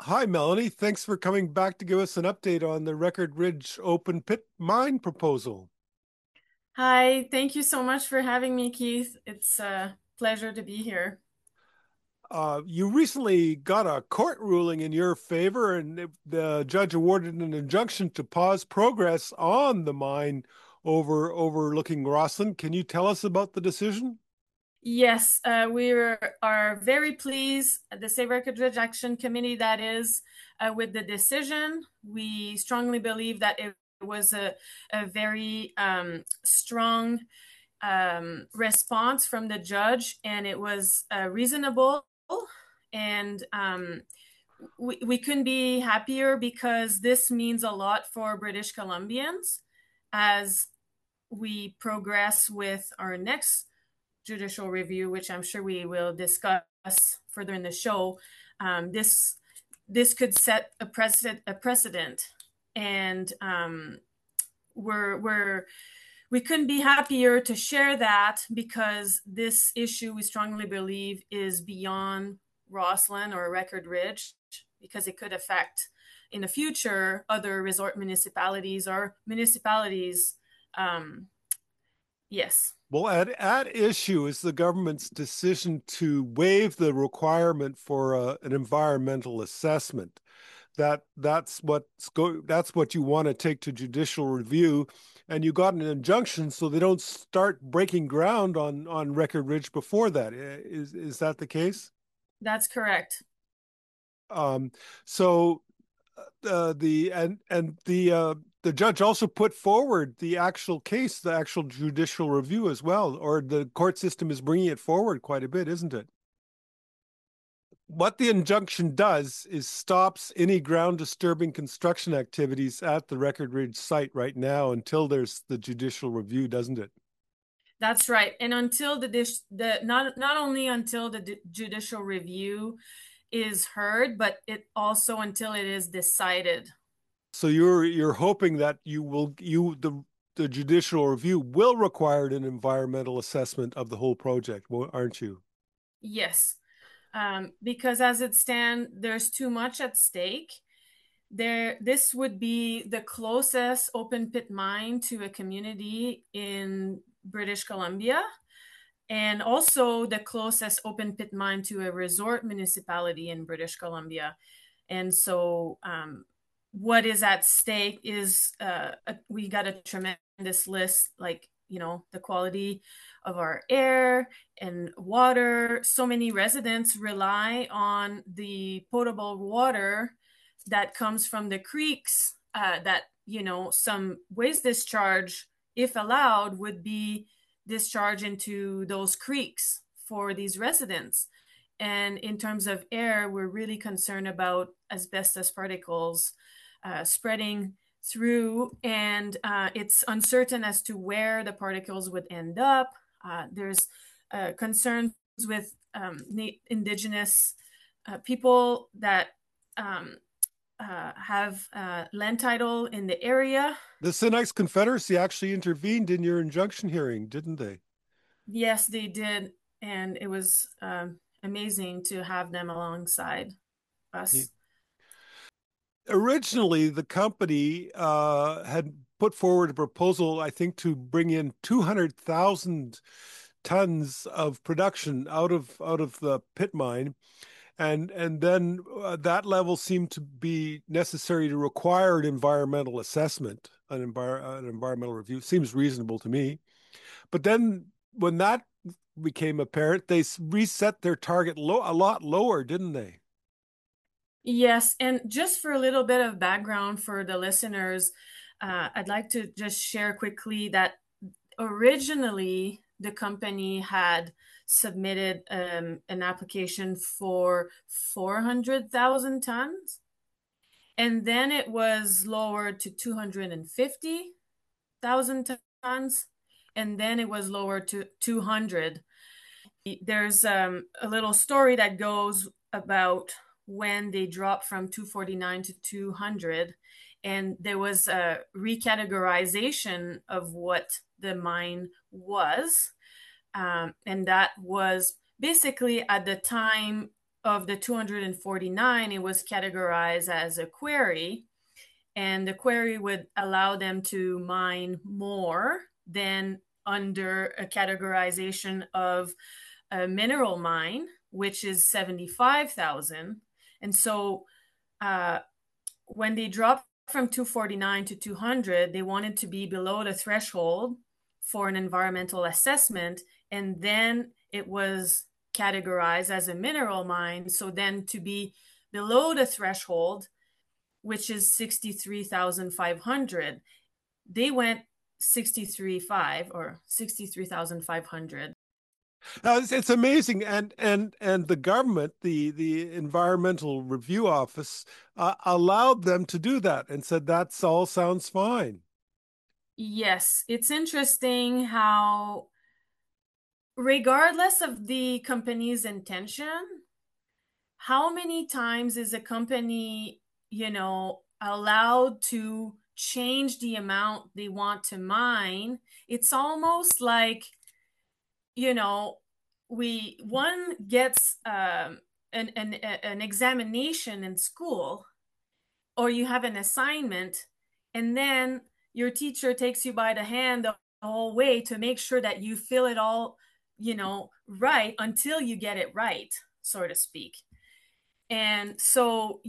Hi, Melanie. Thanks for coming back to give us an update on the Record Ridge open pit mine proposal. Hi, thank you so much for having me, Keith. It's a pleasure to be here. You recently got a court ruling in your favor, and the judge awarded an injunction to pause progress on the mine overlooking Rossland. Can you tell us about the decision? Yes, are very pleased, the Save Record Rejection Committee, that is, with the decision. We strongly believe that it was a very strong response from the judge, and it was reasonable. And we couldn't be happier because this means a lot for British Columbians as we progress with our next judicial review, which I'm sure we will discuss further in the show. This could set a precedent, and we couldn't be happier to share that because this issue, we strongly believe, is beyond Rossland or Record Ridge because it could affect in the future other resort municipalities or municipalities. Um, yes, Well, at issue is the government's decision to waive the requirement for an environmental assessment. That's what you want to take to judicial review, and you got an injunction so they don't start breaking ground on Record Ridge before that. Is that the case? that's correct. Um, so the judge also put forward the actual case, the actual judicial review as well, or the court system is bringing it forward quite a bit, isn't it? What the injunction does is stops any ground disturbing construction activities at the Record Ridge site right now until there's the judicial review, doesn't it? That's right. And until the not only until the judicial review is heard, but it also until it is decided. So you're hoping that you will you the judicial review will require an environmental assessment of the whole project, aren't you? Yes, because as it stands, there's too much at stake. This would be the closest open pit mine to a community in British Columbia, and also the closest open pit mine to a resort municipality in British Columbia. And so, what is at stake is we got a tremendous list, like, the quality of our air and water. So many residents rely on the potable water that comes from the creeks, that, some waste discharge, if allowed, would be discharged into those creeks for these residents. And in terms of air, we're really concerned about asbestos particles spreading through, and it's uncertain as to where the particles would end up. There's concerns with indigenous people that um, have land title in the area. The Sinai's Confederacy actually intervened in your injunction hearing, didn't they? Yes, they did, and it was amazing to have them alongside us. Originally, the company had put forward a proposal, I think, to bring in 200,000 tons of production out of the pit mine, and then that level seemed to be necessary to require an environmental assessment, an environmental review. Seems reasonable to me. But then when that became apparent, they reset their target a lot lower, didn't they? Yes, and just for a little bit of background for the listeners, I'd like to just share quickly that originally the company had submitted an application for 400,000 tons, and then it was lowered to 250,000 tons, and then it was lowered to 200. There's a little story that goes about when they dropped from 249 to 200, and there was a recategorization of what the mine was. And that was basically at the time of the 249, it was categorized as a quarry, and the quarry would allow them to mine more than under a categorization of a mineral mine, which is 75,000. And so uh, when they dropped from 249 to 200, they wanted to be below the threshold for an environmental assessment. And then it was categorized as a mineral mine. So then to be below the threshold, which is 63,500, they went 63.5 or 63,500. It's amazing, and the government, the Environmental Review Office, allowed them to do that and said that's all sounds fine. Yes, it's interesting how, regardless of the company's intention, how many times is a company, allowed to change the amount they want to mine? It's almost like, you know, one gets an examination in school, or you have an assignment, and then your teacher takes you by the hand the whole way to make sure that you fill it all, right until you get it right, so to speak. And so,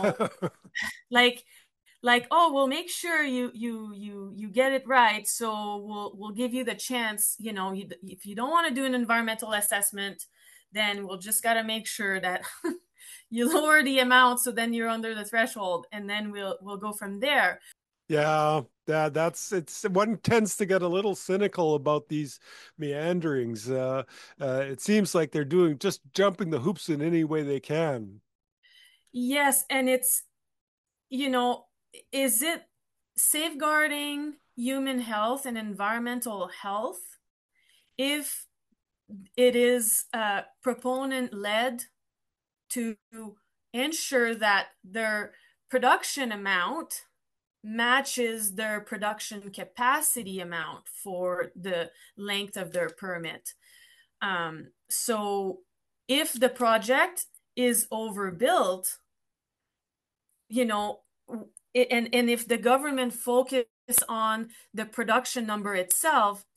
like oh, we'll make sure you get it right, so we'll give you the chance. If you don't want to do an environmental assessment, then we'll just got to make sure that you lower the amount, so then you're under the threshold, and then we'll go from there. Yeah, that's it's one tends to get a little cynical about these meanderings. It seems like they're doing just jumping the hoops in any way they can. Yes, and it's, you know is it safeguarding human health and environmental health if it is proponent led to ensure that their production amount matches their production capacity amount for the length of their permit? So if the project is overbuilt, you know, and if the government focus on the production number itself,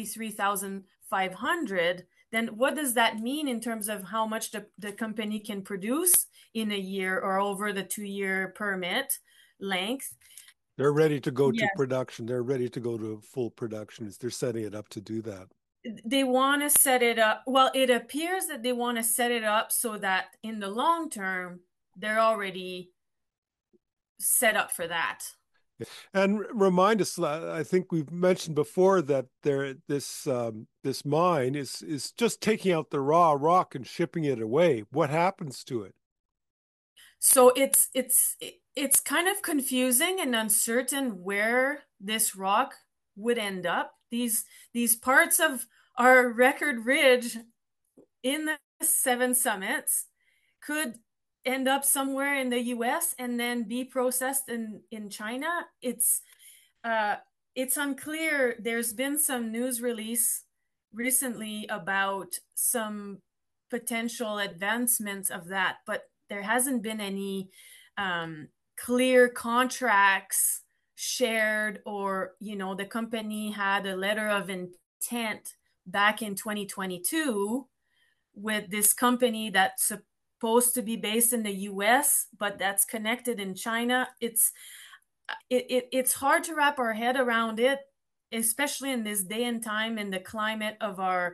63,500, then what does that mean in terms of how much the company can produce in a year or over the 2-year permit length? They're ready to go to Yes, production. They're ready to go to full production. They're setting it up to do that. they want to set it up. Well, it appears that they want to set it up so that in the long term, they're already set up for that. And remind us, I think we've mentioned before that this mine is just taking out the raw rock and shipping it away. What happens to it? So it's kind of confusing and uncertain where this rock would end up. These parts of our record ridge in the Seven Summits could end up somewhere in the US and then be processed in China. Uh, it's unclear. There's been some news release recently about some potential advancements of that, but there hasn't been any clear contracts shared, or the company had a letter of intent back in 2022 with this company that's supposed to be based in the US but that's connected in China. It's hard to wrap our head around it, especially in this day and time, in the climate of our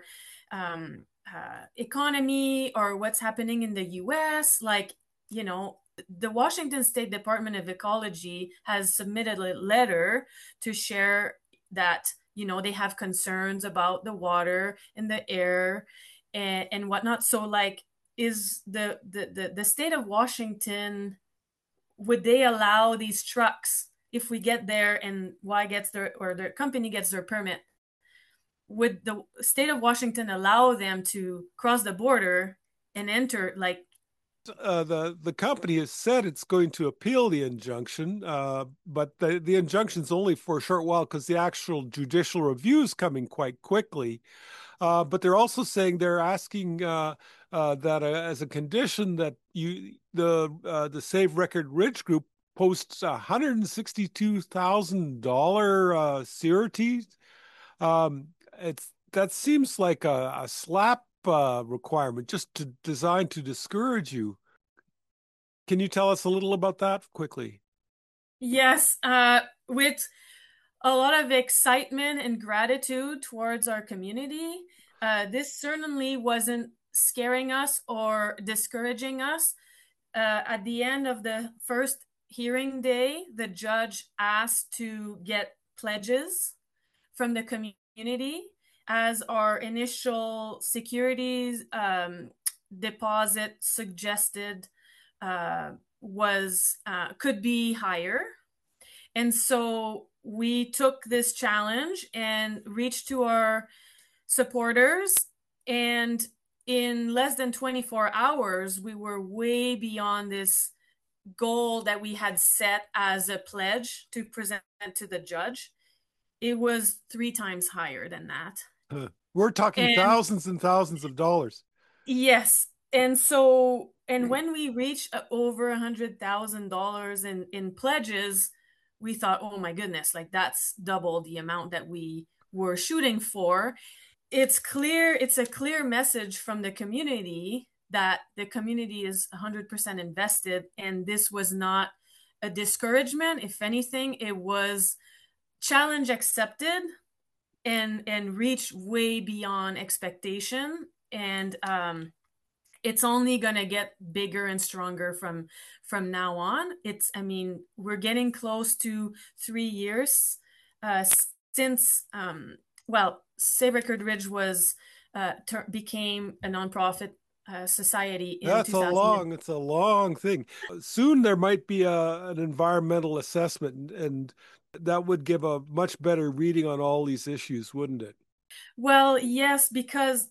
economy, or what's happening in the US. The Washington State Department of Ecology has submitted a letter to share that they have concerns about the water and the air and whatnot. So, is the state of Washington, would they allow these trucks, if we get there and Y gets their, or their company gets their permit, would the state of Washington allow them to cross the border and enter? The company has said it's going to appeal the injunction, but the injunction's only for a short while because the actual judicial review is coming quite quickly. But they're also saying they're asking that as a condition that the Save Record Ridge group posts $162,000 surety. It's that seems like a slap requirement just designed to discourage you. Can you tell us a little about that quickly? Yes, with a lot of excitement and gratitude towards our community. This certainly wasn't scaring us or discouraging us. At the end of the first hearing day, the judge asked to get pledges from the community as our initial securities deposit suggested was could be higher. And so we took this challenge and reached to our supporters. And in less than 24 hours, we were way beyond this goal that we had set as a pledge to present to the judge. It was 3 times higher than that. We're talking And thousands and thousands of dollars. yes. And so, and when we reached over $100,000 in pledges, we thought, oh my goodness, like that's double the amount that we were shooting for. It's a clear message from the community that the community is 100% invested, and this was not a discouragement. If anything, it was challenge accepted and reached way beyond expectation. And it's only going to get bigger and stronger from now on. It's, I mean, we're getting close to 3 years since well, Save Record Ridge was became a nonprofit society in That's 2000. it's a long thing. Soon there might be an environmental assessment, and that would give a much better reading on all these issues, wouldn't it? Well, yes, because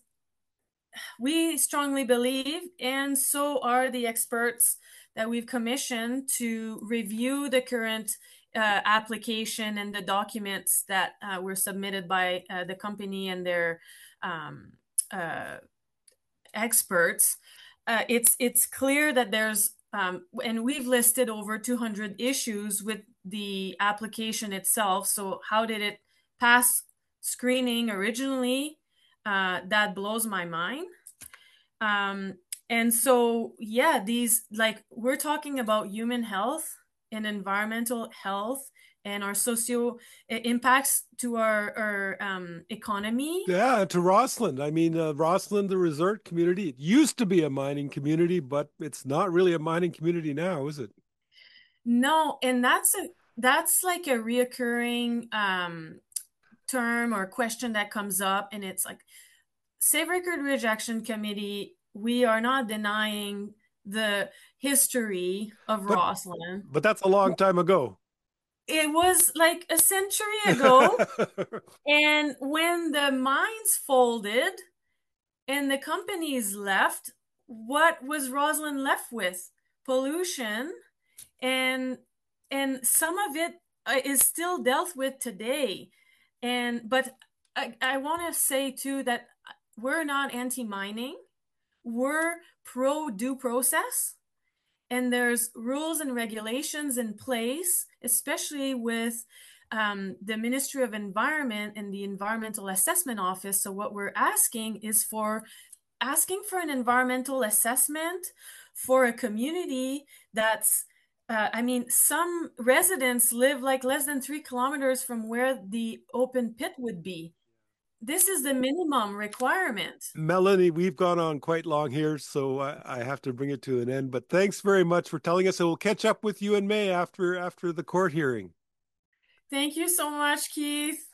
we strongly believe, and so are the experts that we've commissioned to review the current application and the documents that were submitted by the company and their um, uh, experts. It's clear that there's and we've listed over 200 issues with the application itself. So how did it pass screening originally? That blows my mind. Um, and so, yeah, these like we're talking about human health and environmental health and our socio impacts to our economy. Yeah, to Rossland. I mean, Rossland, the resort community, it used to be a mining community, but it's not really a mining community now, is it? No, and that's like a reoccurring term or question that comes up, and it's like Save Record Ridge Action Committee. We are not denying the history of But Rossland. but that's a long time ago. It was like a century ago, and when the mines folded and the companies left, what was Rossland left with? Pollution, and some of it is still dealt with today. And but I want to say too that we're not anti-mining. We're pro due process, and there's rules and regulations in place, especially with the Ministry of Environment and the Environmental Assessment Office. So what we're asking is for asking for an environmental assessment for a community that's I mean, some residents live like less than 3 kilometers from where the open pit would be. This is the minimum requirement. Melanie, we've gone on quite long here, so I have to bring it to an end. But thanks very much for telling us, and we'll catch up with you in May after the court hearing. Thank you so much, Keith.